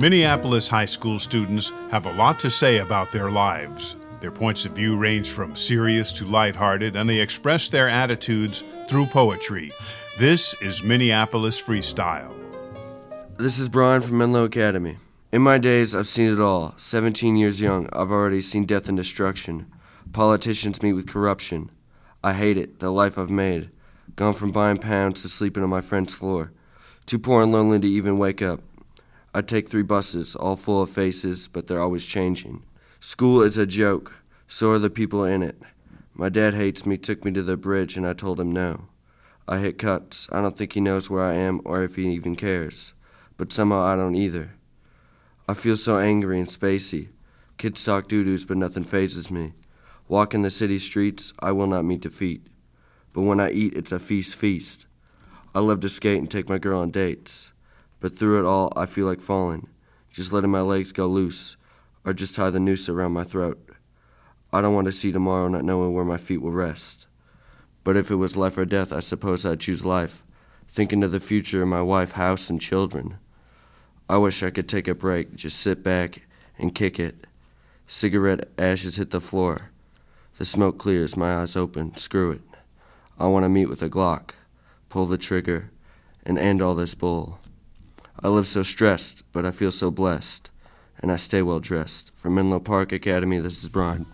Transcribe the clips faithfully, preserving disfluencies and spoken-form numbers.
Minneapolis high school students have a lot to say about their lives. Their points of view range from serious to lighthearted, and they express their attitudes through poetry. This is Minneapolis Freestyle. This is Brian from Menlo Academy. In my days, I've seen it all. seventeen years young, I've already seen death and destruction. Politicians meet with corruption. I hate it, the life I've made. Gone from buying pounds to sleeping on my friend's floor. Too poor and lonely to even wake up. I take three buses, all full of faces, but they're always changing. School is a joke, so are the people in it. My dad hates me, took me to the bridge, and I told him no. I hit cuts. I don't think he knows where I am or if he even cares. But somehow I don't either. I feel so angry and spacey. Kids talk doo-doos, but nothing phases me. Walk in the city streets, I will not meet defeat. But when I eat, it's a feast feast. I love to skate and take my girl on dates. But through it all, I feel like falling, just letting my legs go loose, or just tie the noose around my throat. I don't want to see tomorrow not knowing where my feet will rest. But if it was life or death, I suppose I'd choose life, thinking of the future of my wife, house, and children. I wish I could take a break, just sit back and kick it. Cigarette ashes hit the floor. The smoke clears, my eyes open, screw it. I want to meet with a Glock, pull the trigger, and end all this bull. I live so stressed, but I feel so blessed, and I stay well dressed. From Menlo Park Academy, this is Brian.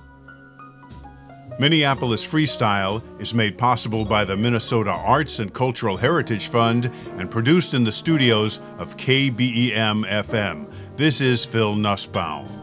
Minneapolis Freestyle is made possible by the Minnesota Arts and Cultural Heritage Fund and produced in the studios of K B E M F M. This is Phil Nussbaum.